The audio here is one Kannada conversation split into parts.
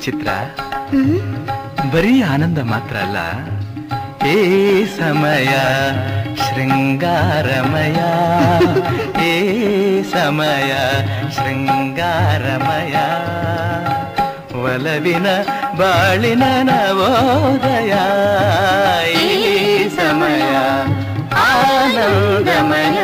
ಚಿತ್ರ ಬರೀ ಆನಂದ ಮಾತ್ರ ಅಲ್ಲ, ಏ ಸಮಯ ಶೃಂಗಾರಮಯ, ಏ ಸಮಯ ಶೃಂಗಾರಮಯ, ಒಲವಿನ ಬಾಳಿನ ನವೋದಯ, ಈ ಸಮಯ ಆನಂದಮಯ.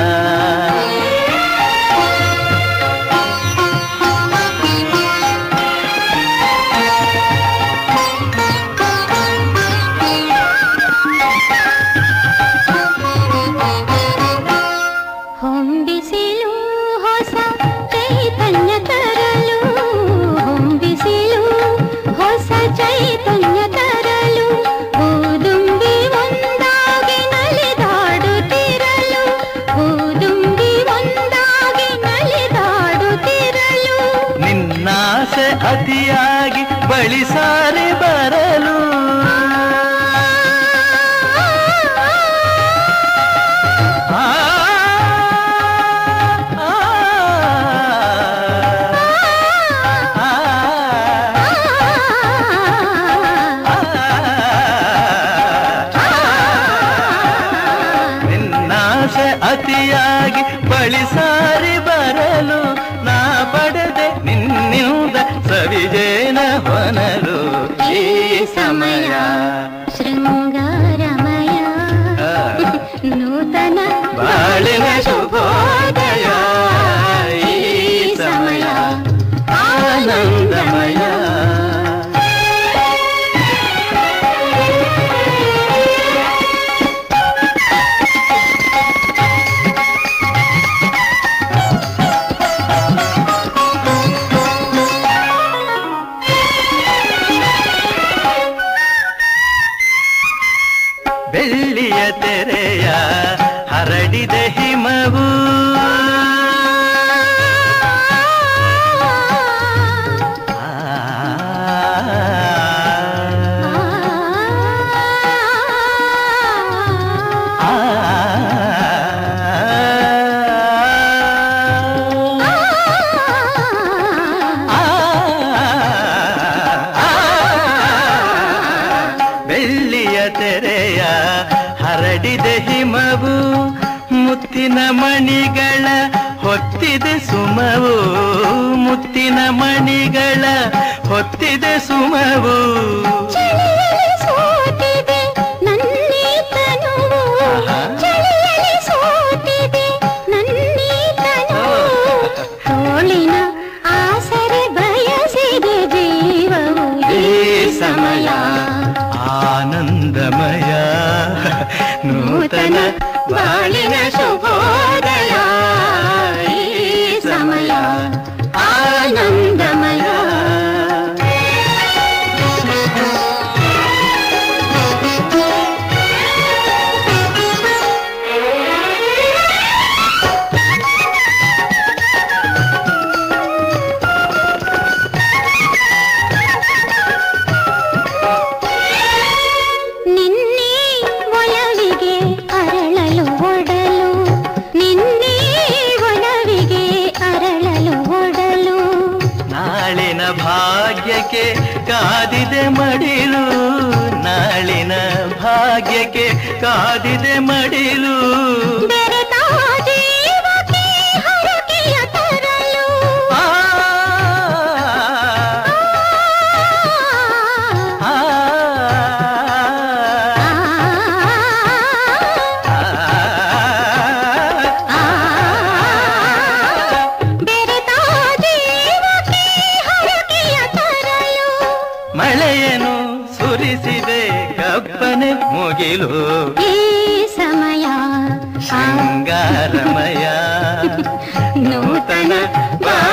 ಅತಿಯಾಗಿ ಬಳಿ ಸಾರಿ ಬರಲು, ನಿನ್ನಾಸೆ ಅತಿಯಾಗಿ ಬಳಿ ಸಾರಿ ಬರಲು, ನಾ ಪಡೆದೆ ನಿನ್ನಿಂದ ಸವಿಜೇನ ಹೊನಲು, ಈ ಸಮಯ ಶೃಂಗಾರಮಯ, ನೂತನ ಬಾಳಿನ ಶುಭೋದಯ, ಈ ಸಮಯ ಆನಂದಮಯ. ಬೆಳ್ಳಿಯ ತೆರೆಯ ಹರಡಿದ ಹಿಮವು, ಬೆಳ್ಳಿಯ ತೆರೆಯ ಹರಡಿದ ಹಿಮವು, ಮುತ್ತಿನ ಮಣಿಗಳ ಹೊತ್ತಿದೆ ಸುಮವು, ಮುತ್ತಿನ ಮಣಿಗಳ ಹೊತ್ತಿದೆ ಸುಮವು, ತೋಳಿನ ಆಸರೆ ಬಯಸಿದೆ ಜೀವವು, ಈ ಸಮಯ ಆನಂದಮಯ, ನೂತನ ಬಾಳಿನ ಶುಭೋದಯ, ಈ ಸಮಯ ಆನಂದಮಯ. ಭಾಗ್ಯಕ್ಕೆ ಕಾದಿದೆ ಮಡಿಲು, ನಾಳಿನ ಭಾಗ್ಯಕ್ಕೆ ಕಾದಿದೆ ಮಡಿಲು, ಮಳೆಯನು ಸುರಿಸಿದೆ ಕಪ್ಪನೆ ಮುಗಿಲು, ಈ ಸಮಯ ಶೃಂಗಾರಮಯ, ನೂತನ